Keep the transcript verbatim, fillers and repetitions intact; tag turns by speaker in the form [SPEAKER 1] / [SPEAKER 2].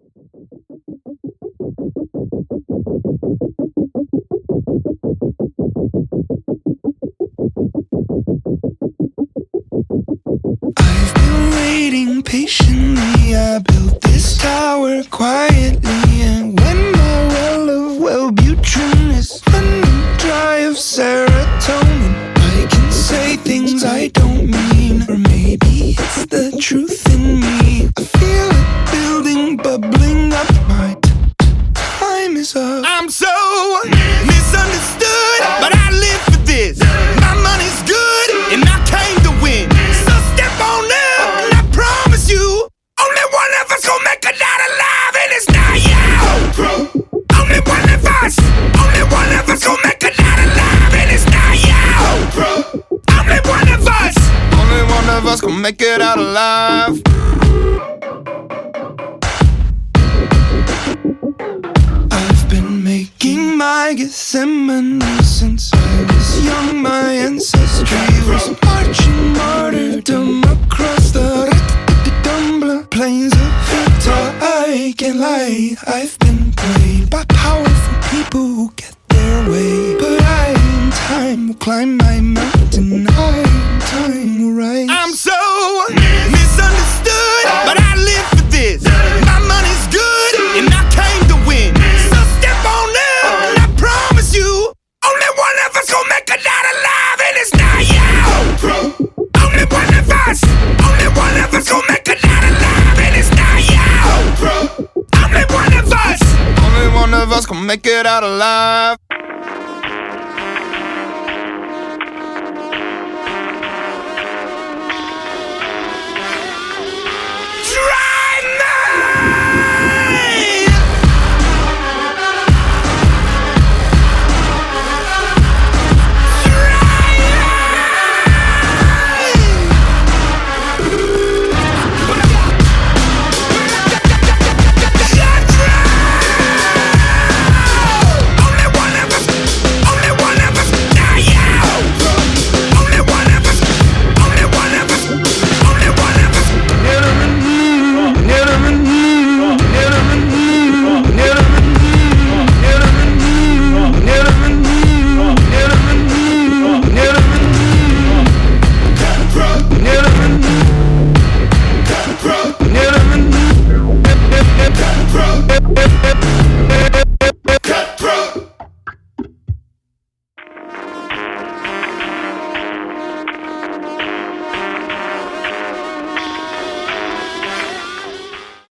[SPEAKER 1] I've been waiting patiently. I built this tower quietly, and when my well of Wellbutrin is running dry of serotonin, I can say things I don't mean, or maybe it's the truth in me. I feel it building, bubbling up. My time is up.
[SPEAKER 2] I'm so misunderstood, but I live for this. My money's good, and I came to win. So step on up, and I promise you, only one of us gon' make it out alive, and it's not you. Only one of us, only one of us gon' make it out alive, and it's not you. Only one of us, only one of us gon' make it out alive.
[SPEAKER 1] I've been making my Gethsemane since I was young. My ancestry was marching martyrdom across the Dumbler plains of Utah. I can't lie, I've been played by powerful people who get their way, but I, in time, will climb my mountain. I, in time, will rise.
[SPEAKER 2] I'm so misunderstood, but I live for this. My money's good, and I came to win. So step on up, and I promise you, only one of us gon' make it out alive, and it's not you. Only one of us, only one of us gon' make it out alive, and it's not you. Only one of us, only one of us gon' make it out alive.